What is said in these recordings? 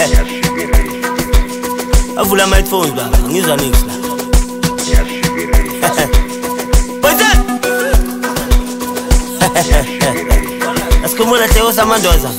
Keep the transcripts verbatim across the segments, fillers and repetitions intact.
Avula my headphones baba, ngizwa nix la. Boyzan! Asikhumula Theo Samandoza.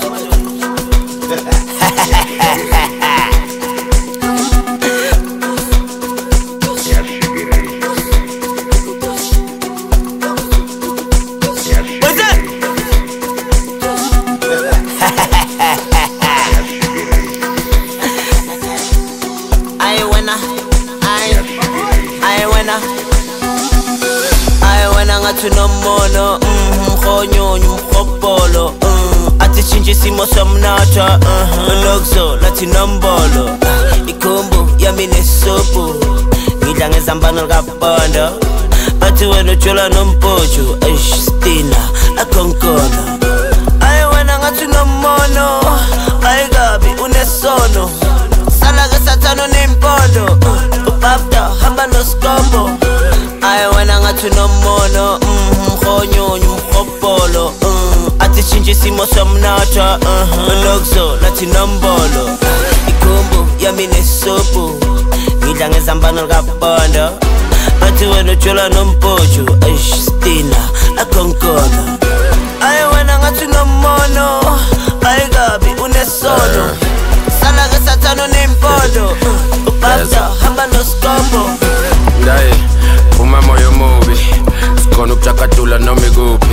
Tunomono, mkhonyonyo mkhopolo, athi chinje simo somnatha, lokzo lathi nombolo, ikhombo yami nesopo, ngidla ngezambano likaBonda, athi wena ujola nompojo, eish stina akonkona, ayi wena ngathi nomono, ayi kabi unesono, sala ke sathano nempondo, ubabda hamba noSkombo. Ayi wena ngathi nomono, mkhonyonyo mkhopolo, athi chinje simo somnatha, lokzo lathi nombolo, ikhombo yami nesopo, ngidla ngezambano likaBonda, athi wena ujola nompojo, eish stina akonkona, ayi wena ngathi nomono, ayi kabi unesono, sala ke sathano nempondo, ubabda hamba noSkombo. Ndaye uma moyo mubi sikhona ukujakadula noma ikuphi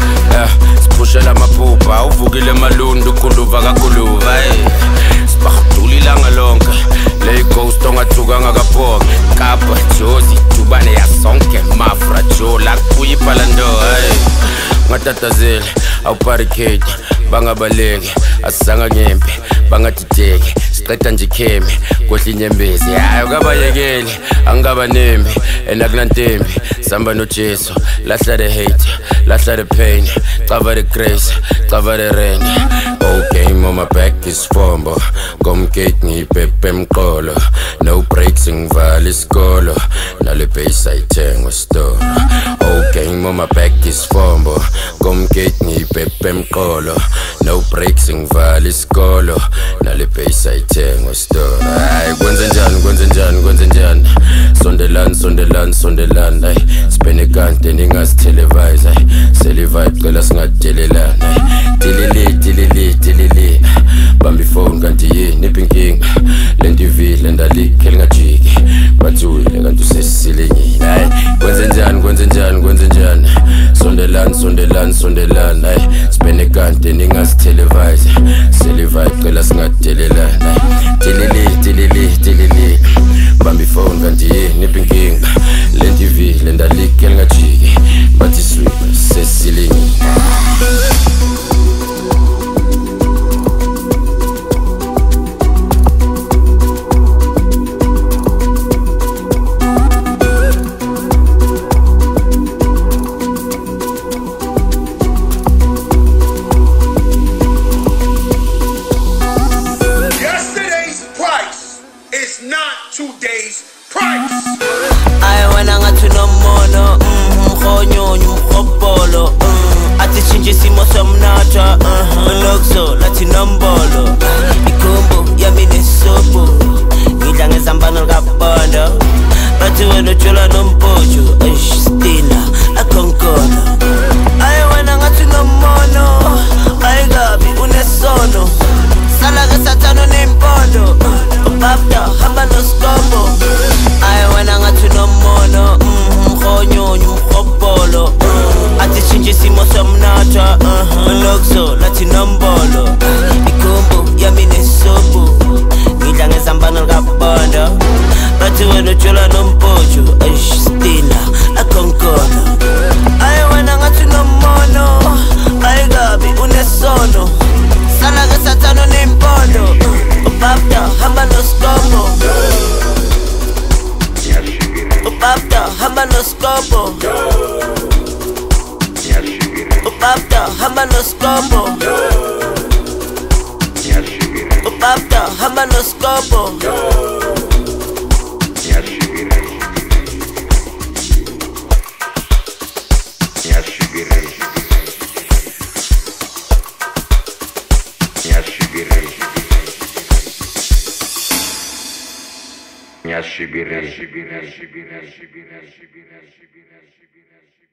eh siphushela amaphupha uvukile emalundu khuluva kakhuluva hey sibahudula ilanga lonke le ghost ongathuka ngakaphoka kapa jozi dubane yasonke mafra jola kuyi palando hey ngatatazela awubarricade bangabaleki asanga ngempe bangadideki siqeda nje kheme kodla inyembezi hayi kabayekeli angabanembi enakulantembi samba noJesu lahla the hate lahla the pain cover the grace cover the rain okay mama back is fombo gomgate ngipepe emqolo no breaks ngivala isikolo nale base ayithenga store okay mama back is fombo gomgate ngipepe emqolo no breaks ngivala isikolo nale base ayithenga store ay kwenze njani kwenze njani kwenze njani sondelani sondelani sondelani ay sibene kanti ningasitelevise ay selivibe cela singadelelana ay dilili dilili dilili bambi phone kanti yini ipinking le T V le ndalike lingajiki bathule kanti usesilenyini ay kwenze njani kwenze njani kwenze njani sondelani sondelani sondelani ay sibene kanti ningasitelevise selivibe cela singadelelana ay dilili dilili dilili bambi phone kanti yini ipinking le T V le ndalike lingajiki bathi sweet sesilenyini. Simo somnatha, lokzo lathi nombolo, ikhombo yami nesopo, ngidla ngezambano likaBonda, bathi wena ujola nompojo, eish stina akonkona, ayi wena ngathi nomono, ayi kabi unesono, sala ke sathano nempondo, ubabda hamba noSkombo, ayi wena ngathi nomono, mkhonyonyo mkhopolo, athi chinje simo somnatha, lokzo lathi nombolo, ikhombo yami nesopo, ngidla ngezambano likaBonda, bathi wena ujola nompojo, eish stina akonkona, ayi wena ngathi nomono, ayi kabi unesono, sala ke sathano nempondo, ubabda hamba noSkombo, ubabda hamba noSkombo, ubabda hamba noSkombo, ubabda hamba noSkombo. Nyashibire.